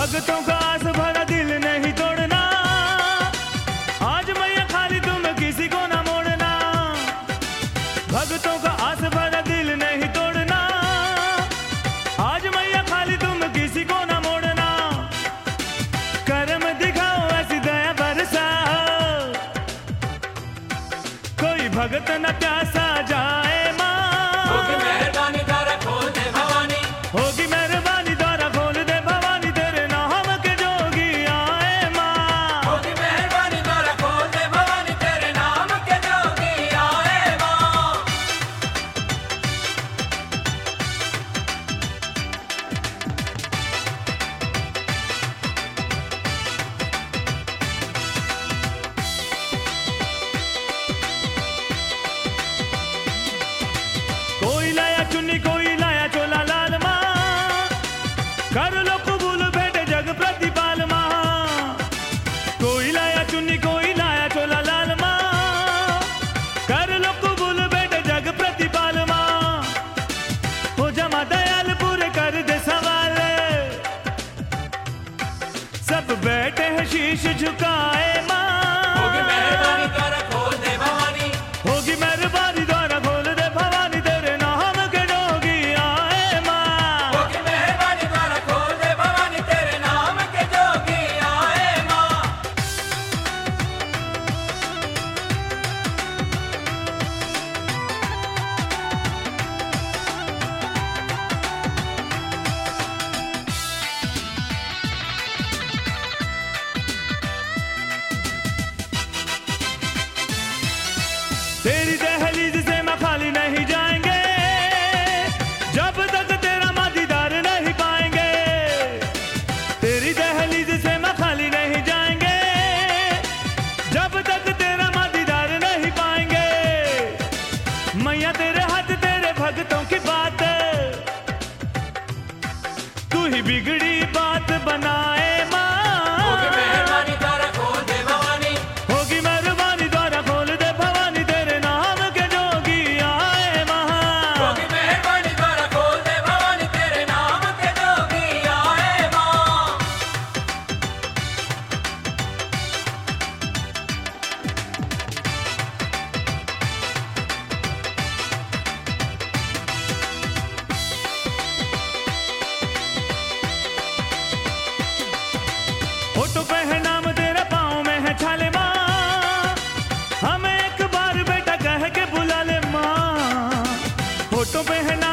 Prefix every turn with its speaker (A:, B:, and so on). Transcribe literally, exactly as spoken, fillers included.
A: भक्तों का आस भरा दिल नहीं तोड़ना, आज मैया खाली तुम किसी को ना मोड़ना। भक्तों का आस भरा दिल नहीं तोड़ना, आज मैया खाली तुम किसी को ना मोड़ना। करम दिखाओ ऐसी दया बरसाओ, कोई भगत न प्यासा जाए माँ।
B: होगी मेहरबानी द्वारा खोल दे भवानी,
A: होगी मेहरबानी द्वारा खोल दे भवानी, तेरे नाम के जोगी आए माँ।
B: होगी मेहरबानी द्वारा खोल दे भवानी, तेरे नाम के जोगी आए माँ।
A: कोई लाया चुन्नी कोई लाया चोला लाल माँ, कर लो कबूल बेटे जग प्रतिपाल माँ। कोई लाया चुन्नी कोई लाया चोला लाल माँ, कर लो कबूल बेटे जग प्रतिपाल माँ। हो जमा दयाल पूरे कर दे सवाल, सब बैठे हैं शीश झुकाए माँ।
B: होगी मेहरबानी द्वारा खोल दे भवानी,
A: होगी मेहरबानी द्वारा खोल दे भवानी, तेरे नाम के जोगी आए माँ।
B: होगी मेहरबानी द्वारा खोल दे भवानी, तेरे नाम के जोगी आए माँ।
A: तेरी दहलीज से मैं खाली नहीं जाएंगे, जब तक तेरा माँ दीदार नहीं पाएंगे। तेरी दहलीज से मैं खाली नहीं जाएंगे, जब तक तेरा माँ दीदार नहीं पाएंगे। मैया तेरे हाथ तेरे भक्तों की बात, तू ही बिगड़ी बात बनाए माँ।
B: होगी मेहरबानी द्वारा खोल दे भवानी,
A: होगी मेहरबानी द्वारा खोल दे भवानी, तेरे नाम के जोगी आए माँ।
B: होगी मेहरबानी द्वारा खोल दे भवानी, तेरे नाम के जोगी आए माँ।
A: फोटो पे है नाम तेरा, पाँव में है छाले माँ, हमें एक बार बेटा कह के बुला ले माँ। फोटो पे है नाम